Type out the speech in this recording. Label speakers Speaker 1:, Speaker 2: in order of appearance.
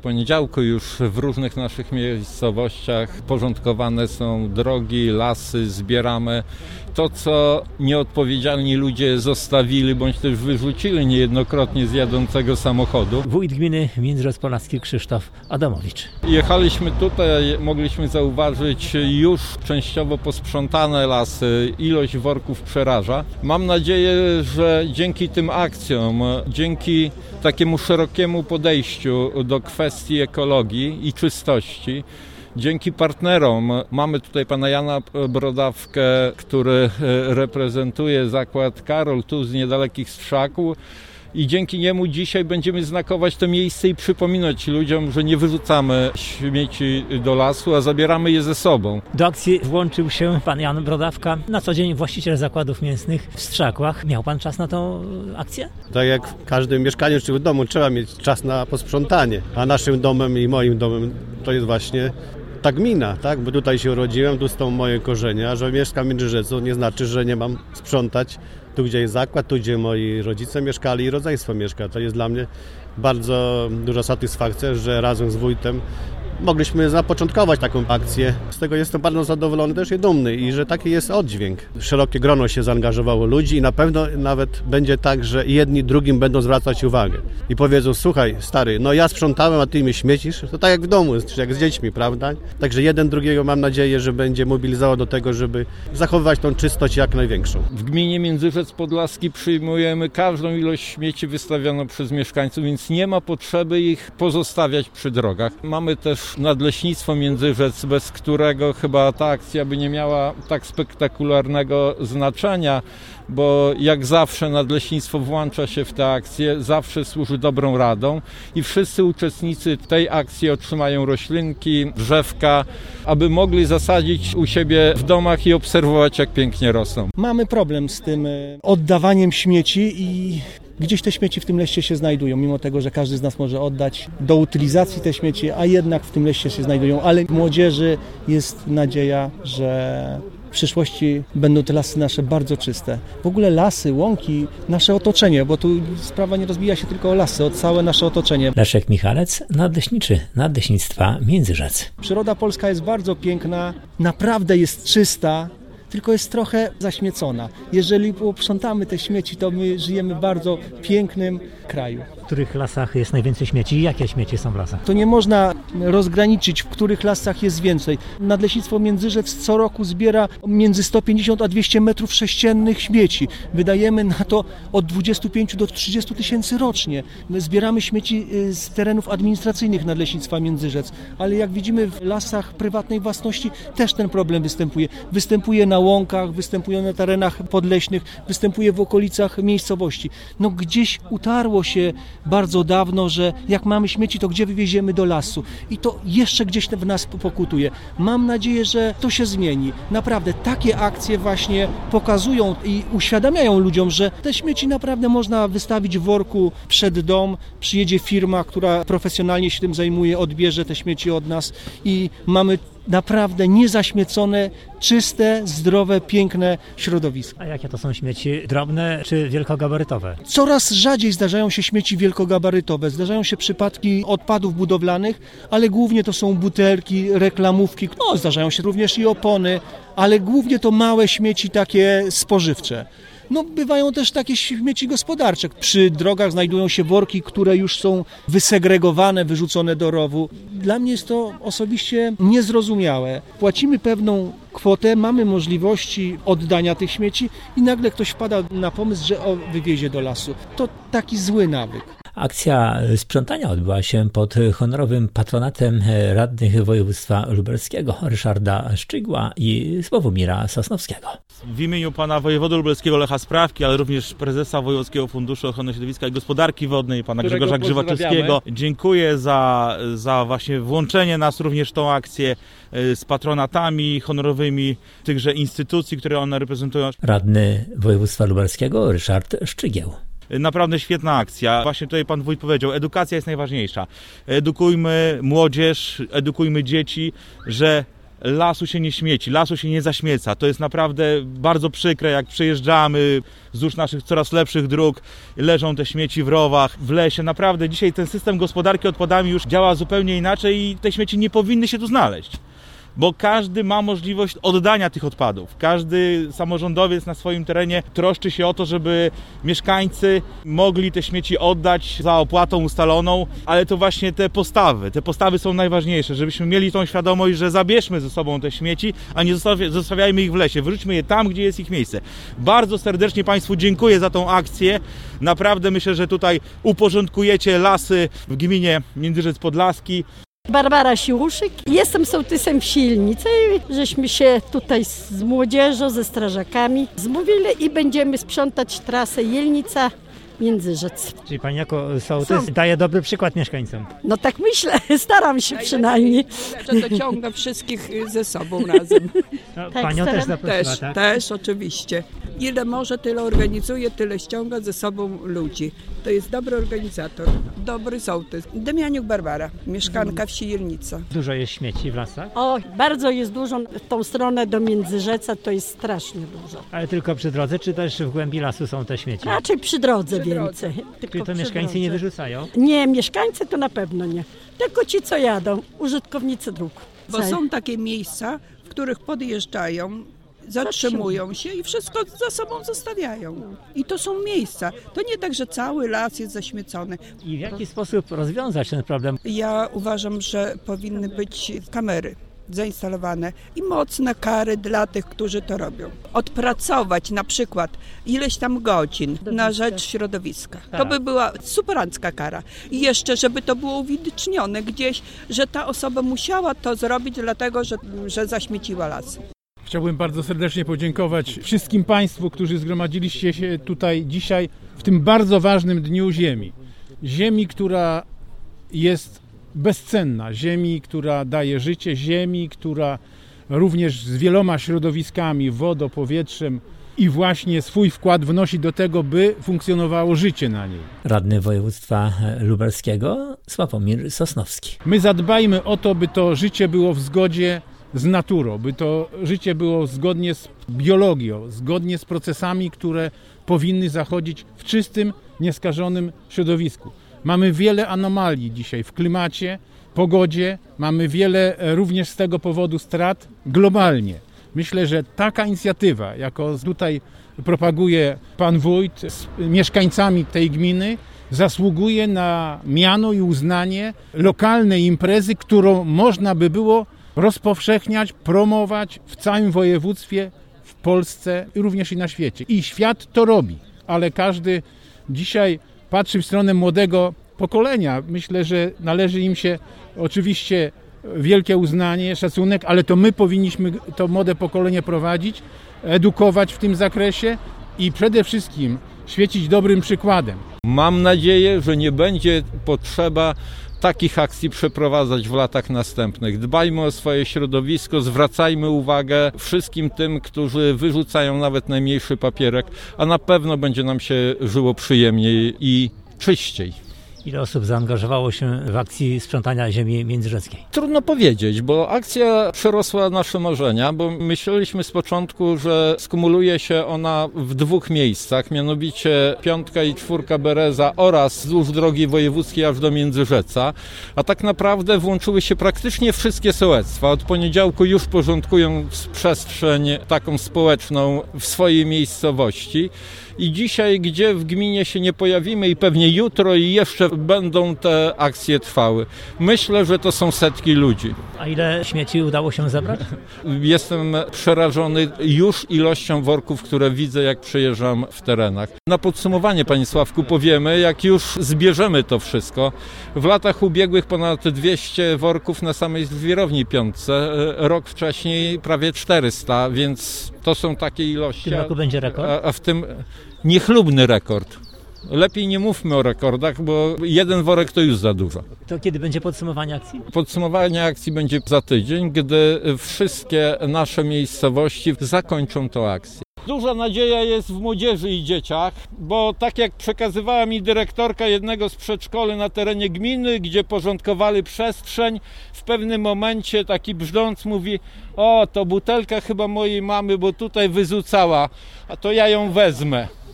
Speaker 1: poniedziałku już w różnych naszych miejscowościach porządkowane są drogi, lasy, zbieramy to, co nieodpowiedzialni ludzie zostawili bądź też wyrzucili niejednokrotnie z jadącego samochodu.
Speaker 2: Wójt gminy Międzyrzec Podlaski Krzysztof Adamowicz.
Speaker 1: Jechaliśmy tutaj, mogliśmy zauważyć już częściowo posprzątane lasy, ilość worków przeraża. Mam nadzieję, że dzięki tym akcjom, dzięki takiemu szerokiemu podejściu do kwestii ekologii i czystości, dzięki partnerom, mamy tutaj pana Jana Brodawkę, który reprezentuje zakład Karol tu z niedalekich Strzaków i dzięki niemu dzisiaj będziemy znakować to miejsce i przypominać ludziom, że nie wyrzucamy śmieci do lasu, a zabieramy je ze sobą.
Speaker 2: Do akcji włączył się pan Jan Brodawka, na co dzień właściciel zakładów mięsnych w Strzakłach. Miał pan czas na tą akcję?
Speaker 3: Tak jak w każdym mieszkaniu czy w domu trzeba mieć czas na posprzątanie, a naszym domem i moim domem to jest właśnie ta gmina, tak? Bo tutaj się urodziłem, tu są moje korzenie, a że mieszkam w Międzyrzecu nie znaczy, że nie mam sprzątać tu, gdzie jest zakład, tu, gdzie moi rodzice mieszkali i rodzeństwo mieszka. To jest dla mnie bardzo duża satysfakcja, że razem z wójtem mogliśmy zapoczątkować taką akcję. Z tego jestem bardzo zadowolony też i dumny i że taki jest oddźwięk. Szerokie grono się zaangażowało ludzi i na pewno nawet będzie tak, że jedni drugim będą zwracać uwagę. I powiedzą, słuchaj stary, no ja sprzątałem, a ty mi śmiecisz. To tak jak w domu, czy jak z dziećmi, prawda? Także jeden drugiego mam nadzieję, że będzie mobilizował do tego, żeby zachowywać tą czystość jak największą.
Speaker 1: W gminie Międzyrzec Podlaski przyjmujemy każdą ilość śmieci wystawioną przez mieszkańców, więc nie ma potrzeby ich pozostawiać przy drogach. Mamy też Nadleśnictwo Międzyrzec, bez którego chyba ta akcja by nie miała tak spektakularnego znaczenia, bo jak zawsze Nadleśnictwo włącza się w tę akcję, zawsze służy dobrą radą i wszyscy uczestnicy tej akcji otrzymają roślinki, drzewka, aby mogli zasadzić u siebie w domach i obserwować, jak pięknie rosną.
Speaker 4: Mamy problem z tym oddawaniem śmieci i gdzieś te śmieci w tym leście się znajdują, mimo tego, że każdy z nas może oddać do utylizacji te śmieci, a jednak w tym leście się znajdują. Ale młodzieży jest nadzieja, że w przyszłości będą te lasy nasze bardzo czyste. W ogóle lasy, łąki, nasze otoczenie, bo tu sprawa nie rozbija się tylko o lasy, o całe nasze otoczenie.
Speaker 2: Leszek Michalec, nadleśniczy Nadleśnictwa Międzyrzec.
Speaker 4: Przyroda polska jest bardzo piękna, naprawdę jest czysta, tylko jest trochę zaśmiecona. Jeżeli posprzątamy te śmieci, to my żyjemy w bardzo pięknym kraju.
Speaker 2: W których lasach jest najwięcej śmieci i jakie śmieci są w lasach?
Speaker 4: To nie można rozgraniczyć, w których lasach jest więcej. Nadleśnictwo Międzyrzec co roku zbiera między 150 a 200 metrów sześciennych śmieci. Wydajemy na to od 25 do 30 tysięcy rocznie. My zbieramy śmieci z terenów administracyjnych Nadleśnictwa Międzyrzec, ale jak widzimy w lasach prywatnej własności też ten problem występuje. Występuje na łąkach, występuje na terenach podleśnych, występuje w okolicach miejscowości. No gdzieś utarło się bardzo dawno, że jak mamy śmieci, to gdzie wywieziemy do lasu? I to jeszcze gdzieś w nas pokutuje. Mam nadzieję, że to się zmieni. Naprawdę takie akcje właśnie pokazują i uświadamiają ludziom, że te śmieci naprawdę można wystawić w worku przed dom. Przyjedzie firma, która profesjonalnie się tym zajmuje, odbierze te śmieci od nas i mamy naprawdę niezaśmiecone, czyste, zdrowe, piękne środowisko.
Speaker 2: A jakie to są śmieci? Drobne czy wielkogabarytowe?
Speaker 4: Coraz rzadziej zdarzają się śmieci wielkogabarytowe. Zdarzają się przypadki odpadów budowlanych, ale głównie to są butelki, reklamówki. No, zdarzają się również i opony, ale głównie to małe śmieci takie spożywcze. No, bywają też takie śmieci gospodarcze. Przy drogach znajdują się worki, które już są wysegregowane, wyrzucone do rowu. Dla mnie jest to osobiście niezrozumiałe. Płacimy pewną kwotę, mamy możliwości oddania tych śmieci i nagle ktoś wpada na pomysł, że wywiezie do lasu. To taki zły nawyk.
Speaker 2: Akcja sprzątania odbyła się pod honorowym patronatem radnych województwa lubelskiego Ryszarda Szczygła i Sławomira Sosnowskiego.
Speaker 5: W imieniu pana wojewody lubelskiego Lecha Sprawki, ale również prezesa Wojewódzkiego Funduszu Ochrony Środowiska i Gospodarki Wodnej, pana Grzegorza Grzywaczewskiego, dziękuję za właśnie włączenie nas również w tą akcję z patronatami honorowymi tychże instytucji, które one reprezentują.
Speaker 2: Radny województwa lubelskiego Ryszard Szczygieł.
Speaker 5: Naprawdę świetna akcja. Właśnie tutaj pan wójt powiedział, edukacja jest najważniejsza. Edukujmy młodzież, edukujmy dzieci, że lasu się nie śmieci, lasu się nie zaśmieca. To jest naprawdę bardzo przykre, jak przejeżdżamy wzdłuż naszych coraz lepszych dróg, leżą te śmieci w rowach, w lesie. Naprawdę dzisiaj ten system gospodarki odpadami już działa zupełnie inaczej i te śmieci nie powinny się tu znaleźć. Bo każdy ma możliwość oddania tych odpadów. Każdy samorządowiec na swoim terenie troszczy się o to, żeby mieszkańcy mogli te śmieci oddać za opłatą ustaloną, ale to właśnie te postawy są najważniejsze, żebyśmy mieli tą świadomość, że zabierzmy ze sobą te śmieci, a nie zostawiajmy ich w lesie. Wyrzućmy je tam, gdzie jest ich miejsce. Bardzo serdecznie Państwu dziękuję za tą akcję. Naprawdę myślę, że tutaj uporządkujecie lasy w gminie Międzyrzec Podlaski.
Speaker 6: Barbara Siłuszyk. Jestem sołtysem wsi Jelnice. Żeśmy się tutaj z młodzieżą, ze strażakami zmówili i będziemy sprzątać trasę Jelnica-Międzyrzec.
Speaker 2: Czyli pani jako sołtys daje dobry przykład mieszkańcom.
Speaker 6: No tak myślę, staram się przynajmniej.
Speaker 7: Że dociąga wszystkich ze sobą razem.
Speaker 2: No,
Speaker 6: Tak,
Speaker 2: panią też
Speaker 6: staram-
Speaker 2: zaprosiła, tak?
Speaker 7: Też oczywiście. Ile może, tyle organizuje, tyle ściąga ze sobą ludzi. To jest dobry organizator, dobry sołtys. Demianiuk Barbara, mieszkanka wsi Jelnica.
Speaker 2: Dużo jest śmieci w lasach,
Speaker 6: O, bardzo jest dużo. W tą stronę do Międzyrzeca to jest strasznie dużo.
Speaker 2: ale tylko przy drodze, czy też w głębi lasu są te śmieci?
Speaker 6: Raczej przy drodze
Speaker 7: Przy drodze.
Speaker 6: więcej. Tylko
Speaker 2: Czyli to
Speaker 6: przy
Speaker 2: mieszkańcy nie
Speaker 6: drodze.
Speaker 2: wyrzucają?
Speaker 6: Nie, mieszkańcy to na pewno nie. Tylko ci, co jadą, użytkownicy dróg.
Speaker 7: Bo są takie miejsca, w których podjeżdżają, zatrzymują się i wszystko za sobą zostawiają. I to są miejsca. To nie tak, że cały las jest zaśmiecony.
Speaker 2: I w jaki sposób rozwiązać ten problem?
Speaker 7: Ja uważam, że powinny być kamery zainstalowane i mocne kary dla tych, którzy to robią. Odpracować na przykład ileś tam godzin na rzecz środowiska. To by była superancka kara. I jeszcze, żeby to było uwidocznione gdzieś, że ta osoba musiała to zrobić dlatego, że zaśmieciła las.
Speaker 8: Chciałbym bardzo serdecznie podziękować wszystkim Państwu, którzy zgromadziliście się tutaj dzisiaj w tym bardzo ważnym dniu Ziemi. Ziemi, która jest bezcenna, ziemi, która daje życie, ziemi, która również z wieloma środowiskami, wodą, powietrzem i właśnie swój wkład wnosi do tego, by funkcjonowało życie na niej.
Speaker 2: Radny województwa lubelskiego Sławomir Sosnowski.
Speaker 8: My zadbajmy o to, by to życie było w zgodzie z naturą, by to życie było zgodnie z biologią, zgodnie z procesami, które powinny zachodzić w czystym, nieskażonym środowisku. Mamy wiele anomalii dzisiaj w klimacie, pogodzie, mamy wiele również z tego powodu strat globalnie. Myślę, że taka inicjatywa, jaką tutaj propaguje pan wójt z mieszkańcami tej gminy, zasługuje na miano i uznanie lokalnej imprezy, którą można by było rozpowszechniać, promować w całym województwie, w Polsce i również i na świecie. I świat to robi, ale każdy dzisiaj patrzy w stronę młodego pokolenia. Myślę, że należy im się oczywiście wielkie uznanie, szacunek, ale to my powinniśmy to młode pokolenie prowadzić, edukować w tym zakresie i przede wszystkim świecić dobrym przykładem.
Speaker 1: Mam nadzieję, że nie będzie potrzeba takich akcji przeprowadzać w latach następnych. Dbajmy o swoje środowisko, zwracajmy uwagę wszystkim tym, którzy wyrzucają nawet najmniejszy papierek, a na pewno będzie nam się żyło przyjemniej i czyściej.
Speaker 2: Ile osób zaangażowało się w akcji sprzątania ziemi międzyrzeckiej?
Speaker 1: Trudno powiedzieć, bo akcja przerosła nasze marzenia, bo myśleliśmy z początku, że skumuluje się ona w dwóch miejscach, mianowicie 5. i 4. Bereza oraz wzdłuż drogi wojewódzkiej aż do Międzyrzeca, a tak naprawdę włączyły się praktycznie wszystkie sołectwa. Od poniedziałku już porządkują przestrzeń taką społeczną w swojej miejscowości. I dzisiaj, gdzie w gminie się nie pojawimy i pewnie jutro i jeszcze będą te akcje trwały. Myślę, że to są setki ludzi.
Speaker 2: A ile śmieci udało się zebrać?
Speaker 1: Jestem przerażony już ilością worków, które widzę, jak przejeżdżam w terenach. Na podsumowanie, panie Sławku, powiemy, jak już zbierzemy to wszystko. W latach ubiegłych ponad 200 worków na samej zwierowni Piątce, rok wcześniej prawie 400, więc to są takie ilości.
Speaker 2: W tym roku będzie rekord?
Speaker 1: A w tym niechlubny rekord. Lepiej nie mówmy o rekordach, bo jeden worek to już za dużo.
Speaker 2: To kiedy będzie podsumowanie akcji?
Speaker 1: Podsumowanie akcji będzie za tydzień, gdy wszystkie nasze miejscowości zakończą tę akcję. Duża nadzieja jest w młodzieży i dzieciach, bo tak jak przekazywała mi dyrektorka jednego z przedszkoli na terenie gminy, gdzie porządkowali przestrzeń, w pewnym momencie taki brzdąc mówi: o, to butelka chyba mojej mamy, bo tutaj wyzucała, a to ja ją wezmę.